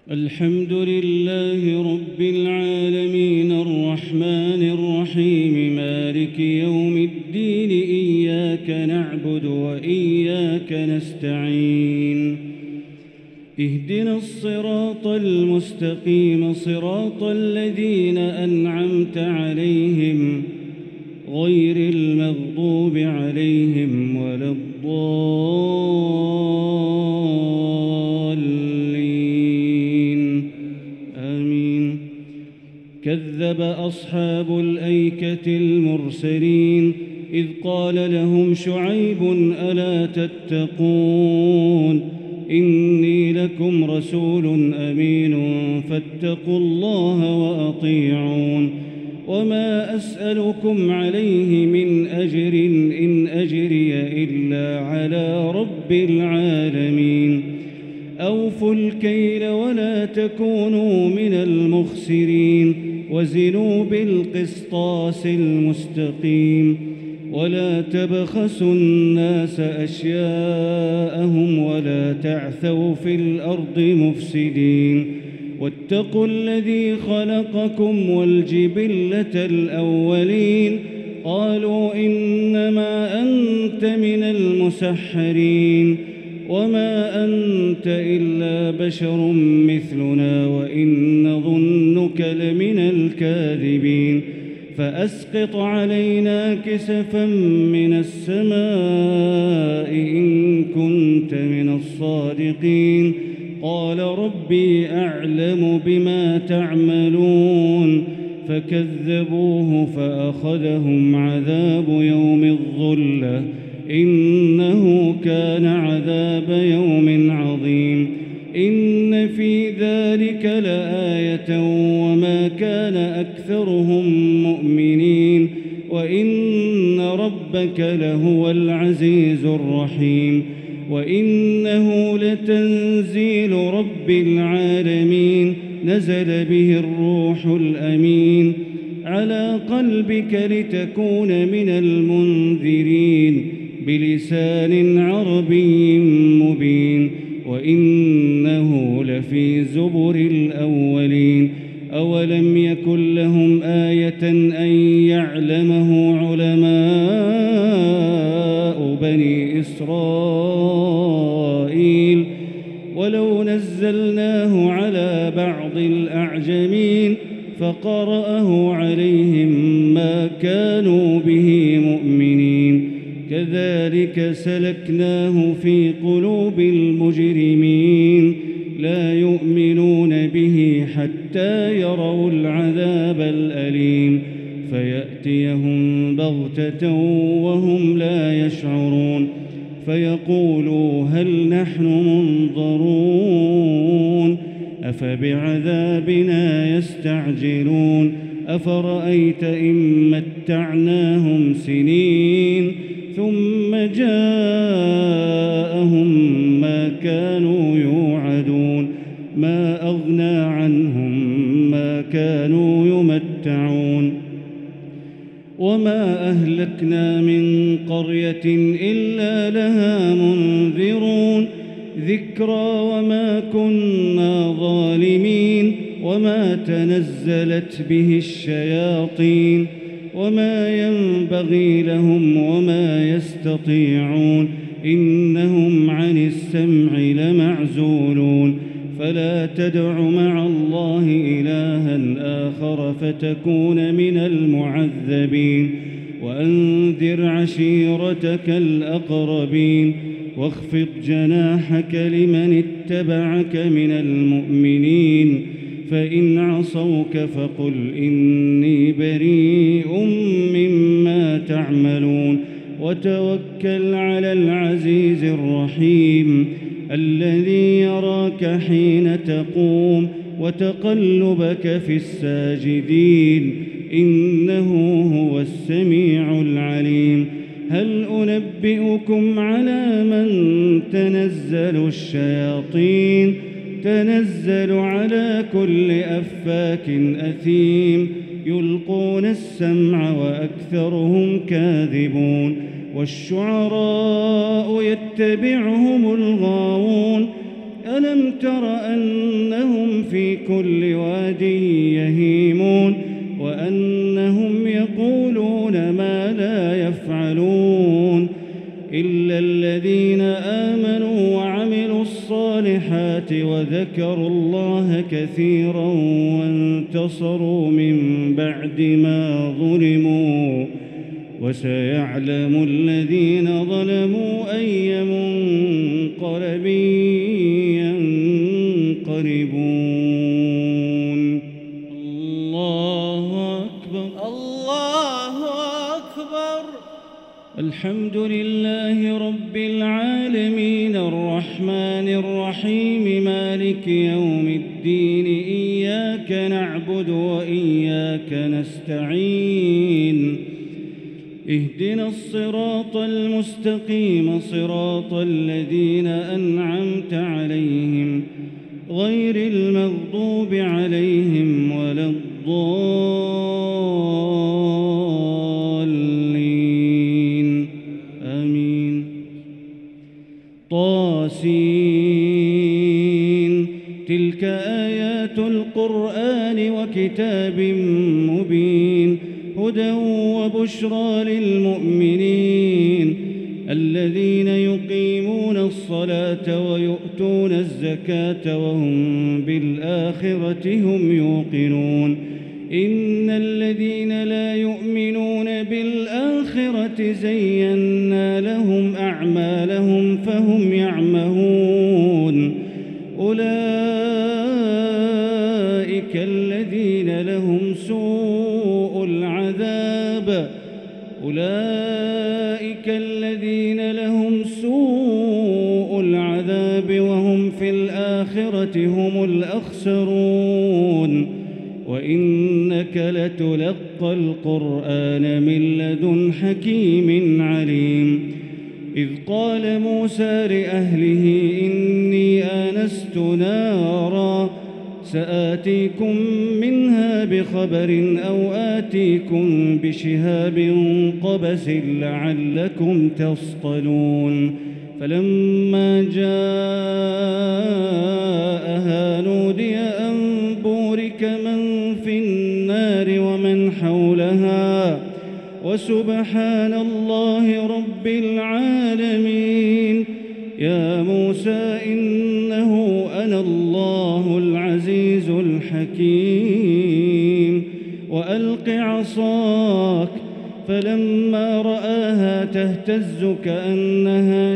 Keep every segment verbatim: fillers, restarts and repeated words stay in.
الحمد لله رب العالمين الرحمن الرحيم مالك يوم الدين إياك نعبد وإياك نستعين اهدنا الصراط المستقيم صراط الذين أنعمت عليهم غير المغضوب عليهم ولا الضالين آمين. كذب أصحاب الأيكة المرسلين إذ قال لهم شعيب ألا تتقون إني لكم رسول أمين فاتقوا الله وأطيعون وما أسألكم عليه من أجر إن أجري إلا على رب العالمين. أوفوا الكيل ولا تكونوا من المخسرين وزنوا بالقسطاس المستقيم ولا تبخسوا الناس أشياءهم ولا تعثوا في الأرض مفسدين واتقوا الذي خلقكم والجبلة الأولين قالوا إنما أنت من المسحرين وما أنت إلا بشر مثلنا وإن نظنك لمن الكاذبين فأسقط علينا كسفا من السماء إن كنت من الصادقين قال ربي أعلم بما تعملون فكذبوه فأخذهم عذاب يوم الظلة إنه كان عذاب يوم عظيم. إن في ذلك لآية وما كان أكثرهم مؤمنين وإن ربك لهو العزيز الرحيم. وإنه لتنزيل رب العالمين نزل به الروح الأمين على قلبك لتكون من المنذرين بلسان عربي مبين وإنه لفي زبر الأولين. أولم يكن لهم آية أن يعلمه علماء بني إسرائيل ولو نزلناه على بعض الأعجمين فقرأه عليهم ما كانوا به مؤمنين كذلك سلكناه في قلوب المجرمين لا يؤمنون به حتى يروا العذاب الأليم فيأتيهم بغتة وهم لا يشعرون فيقولوا هل نحن منظرون أفبعذابنا يستعجلون أفرأيت إن متعناهم سنين ثم جاءهم ما كانوا يوعدون ما أغنى عنهم ما كانوا يمتعون وما أهلكنا من قرية إلا لها منذرون ذكرى وما كنا ظالمين وما تنزلت به الشياطين وما ينبغي لهم وما يستطيعون إنهم عن السمع لمعزولون فلا تدع مع الله إلها آخر فتكون من المعذبين وأنذر عشيرتك الأقربين واخفض جناحك لمن اتبعك من المؤمنين فإن عصوك فقل إني بريء مما تعملون وتوكل على العزيز الرحيم الذي يراك حين تقوم وتقلبك في الساجدين إنه هو السميع العليم. هل أنبئكم على من تنزل الشياطين تنزل على كل أفاك أثيم يلقون السمع وأكثرهم كاذبون والشعراء يتبعهم الغاوون ألم تر أنهم في كل واد يهيمون وأنهم يقولون ما لا يفعلون إلا الذين آمنوا وعملوا الصالحات وذكروا الله كثيرا وانتصروا من بعد ما ظلموا وسيعلم الذين ظلموا أي منقلب ينقلبون. الله أكبر الله أكبر. الحمد لله رب العالمين الرحمن الرحيم مالك يوم الدين إياك نعبد وإياك نستعين اهدنا الصراط المستقيم صراط الذين أنعمت عليهم غير المغضوب عليهم ولا الضالين آمين. طاسين تلك آيات القرآن وكتاب مبين هدى وبشرى للمؤمنين الذين يقيمون الصلاة ويؤتون الزكاة وهم بالآخرة هم يوقنون إن الذين لا يؤمنون بالآخرة زينا لهم أعمالهم فهم يعمهون أولئك الذين لهم سوء العذاب أولئك الذين لهم سوء العذاب وهم في الآخرة هم الأخسرون وإنك لتلقى القرآن من لدن حكيم عليم. إذ قال موسى لأهله إني آنست نارا سآتيكم منها بخبر أو آتيكم بشهاب قبس لعلكم تصطلون فلما جاءها نودي أن بورك من في النار ومن حولها وسبحان الله رب العالمين. يا موسى إنه أنا الله العزيز الحكيم وألق عصاك فلما رآها تهتز كأنها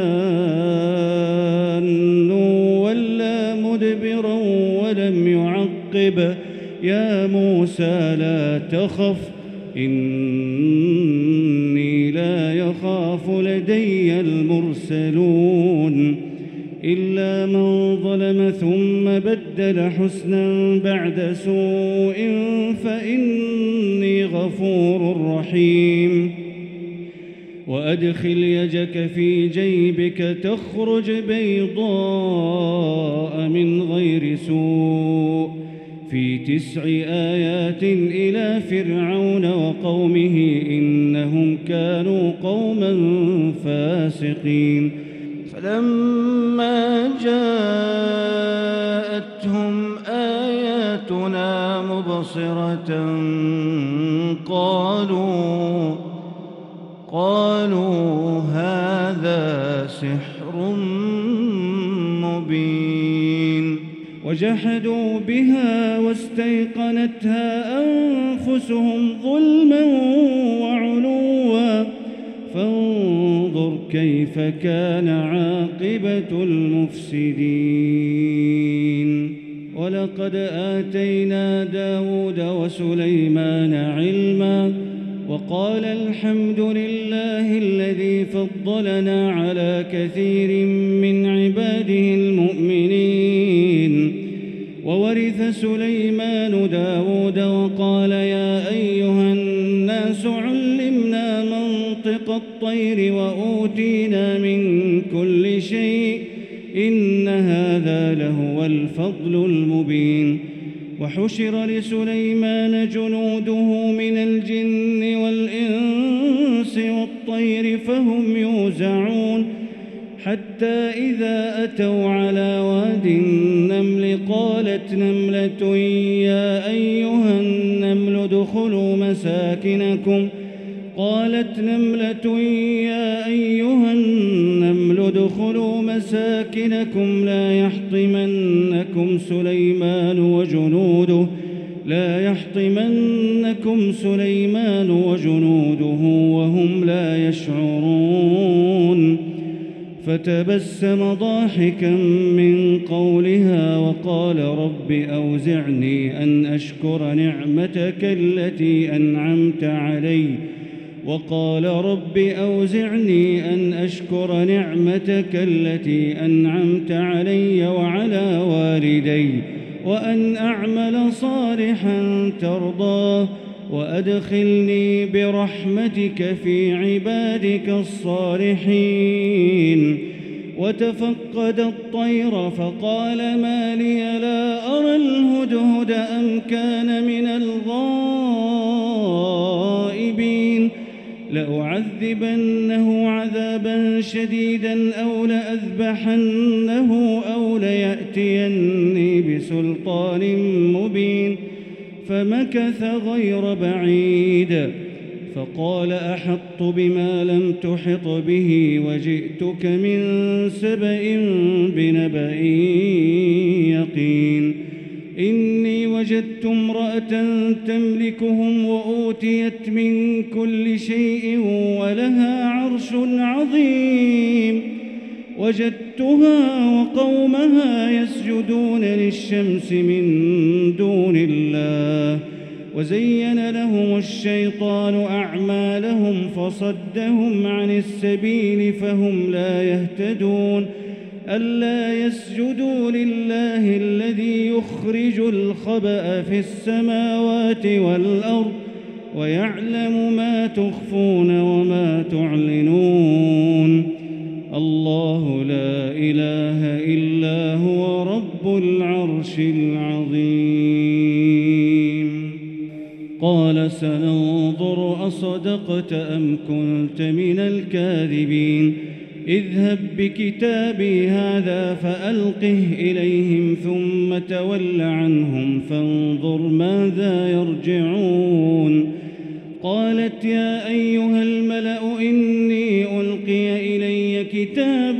جان ولا مدبرا ولم يعقب يا موسى لا تخف إني لا يخاف لدي المرسلون إلا من ظلم ثم بدل حسنا بعد سوء فإني غفور رحيم. وأدخل يدك في جيبك تخرج بيضاء من غير سوء في تسع آيات إلى فرعون وقومه إنهم كانوا قوما فاسقين. فلما جاءتهم آياتنا مبصرة قالوا قالوا هذا سحر مبين وجحدوا بها واستيقنتها أنفسهم ظلما وعلوا فانظر كيف كان عاقبة المفسدين. ولقد آتينا داود وسليمان علما وقال الحمد لله الذي فضلنا على كثير من عباده المؤمنين. وورث سليمان داود وقال يا أيها الناس علمنا منطق الطير وأوتينا من كل شيء إن هذا لهو الفضل المبين. وحشر لسليمان جنوده من الجن والإنس والطير فهم يوزعون حتى إذا أتوا على واد النمل قالت وقالت نملة يا أيها النمل ادخلوا مساكنكم قالت نملة يا أيها النمل ادخلوا مساكنكم لا يحطمنكم سليمان وجنوده لا يحطمنكم سليمان وجنوده وهم لا يشعرون فتبسم ضاحكا من قولها وقال رب أوزعني أن أشكر نعمتك التي أنعمت علي وقال رب أوزعني أن أشكر نعمتك التي أنعمت علي وعلى والدي وأن أعمل صالحا ترضاه وأدخلني برحمتك في عبادك الصالحين وتفقد الطير فقال ما لي لا أرى الهدهد أم كان من الغائبين لأعذبنه عذابا شديدا أو لأذبحنه أو ليأتيني بسلطان مبين فمكث غير بعيد فقال أحطت بما لم تحط به وجئتك من سبأ بنبأ يقين إني وجدت امرأة تملكهم وأوتيت من كل شيء ولها عرش عظيم وجدتها وقومها يسجدون للشمس من دون الله وزين لهم الشيطان أعمالهم فصدهم عن السبيل فهم لا يهتدون ألا يسجدوا لله الذي يخرج الخبأ في السماوات والأرض ويعلم ما تخفون وما تعلنون الله لا إله إلا هو رب العرش العظيم قال سننظر أصدقت أم كنت من الكاذبين اذهب بكتابي هذا فألقه إليهم ثم تول عنهم فانظر ماذا يرجعون قالت يا أيها الملأ إني ألقي إلي كتاب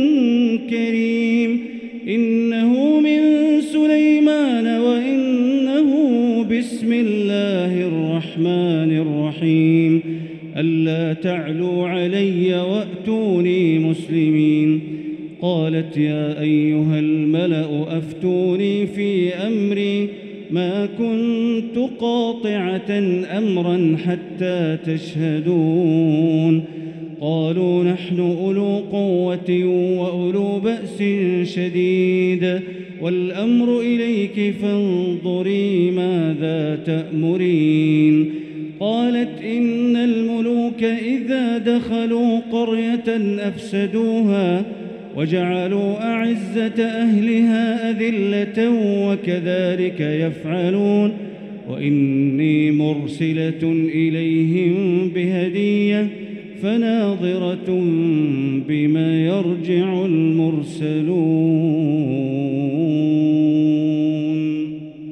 كريم إنه من سليمان وإنه بسم الله الرحمن الرحيم ألا تعلوا علي وأتوني مسلمين قالت يا أيها الملأ أفتوني في أمري ما كنت قاطعة أمرا حتى تشهدون قالوا نحن أولو قوة وأولو بأس شديد والأمر إليك فانظري ماذا تأمرين قالت إن الملوك إذا دخلوا قرية أفسدوها وجعلوا أعزة أهلها أذلة وكذلك يفعلون وإني مرسلة إليهم بهدية فناظرة بما يرجع المرسلون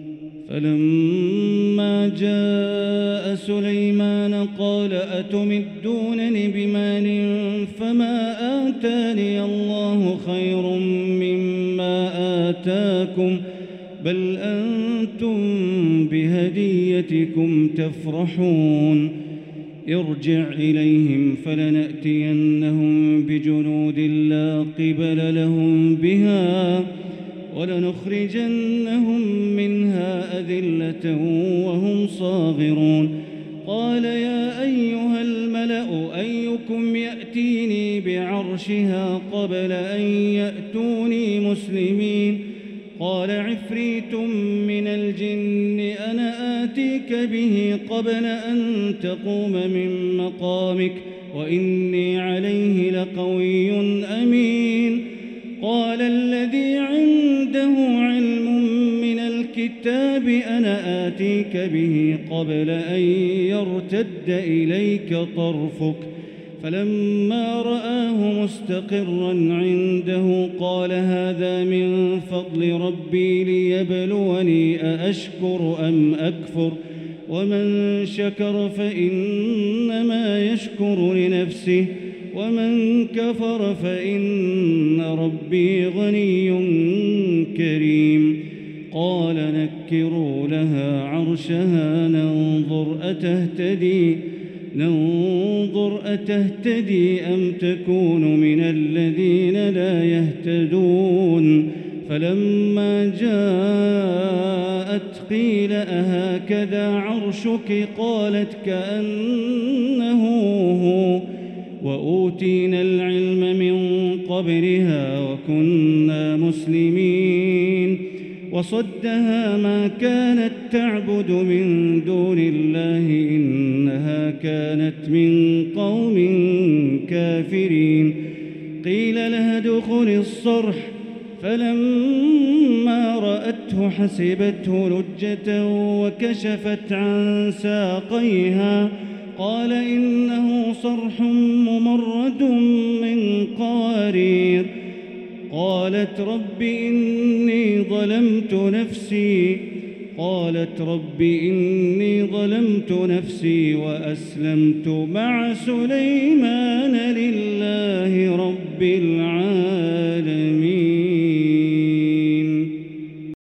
فلما جاء سليمان قال أتمدونني بمال فما آتاني الله خير مما آتاكم بل أنتم بهديتكم تفرحون ارجع إليهم فلنأتينهم بجنود لا قبل لهم بها ولنخرجنهم منها أذلة وهم صاغرون قال يا أيها الملأ أيكم يأتيني بعرشها قبل أن يأتوني مسلمين قال عفريت من الجن أنا آتيك به قبل أن تقوم من مقامك وإني عليه لقوي أمين قال الذي عنده علم من الكتاب أنا آتيك به قبل أن يرتد إليك طرفك فلما رآه مستقرا عنده قال هذا من فضل ربي ليبلوني أأشكر أم أكفر ومن شكر فإنما يشكر لنفسه ومن كفر فإن ربي غني كريم. قال نكروا لها عرشها ننظر أتهتدي ننظر أتهتدي أم تكون من الذين لا يهتدون. فلما جاءت قيل أهكذا عرشك قالت كأنه هو وأوتينا العلم من قبلها وكنا مسلمين. وصدها ما كانت تعبد من دون الله إنها كانت من قوم كافرين. قيل لها ادخل الصرح فلما رأته حسبته لجة وكشفت عن ساقيها قال إنه صرح ممرد من قوارير. قالت رب إني ظلمت نفسي قالت رب إني ظلمت نفسي وأسلمت مع سليمان لله رب العالمين.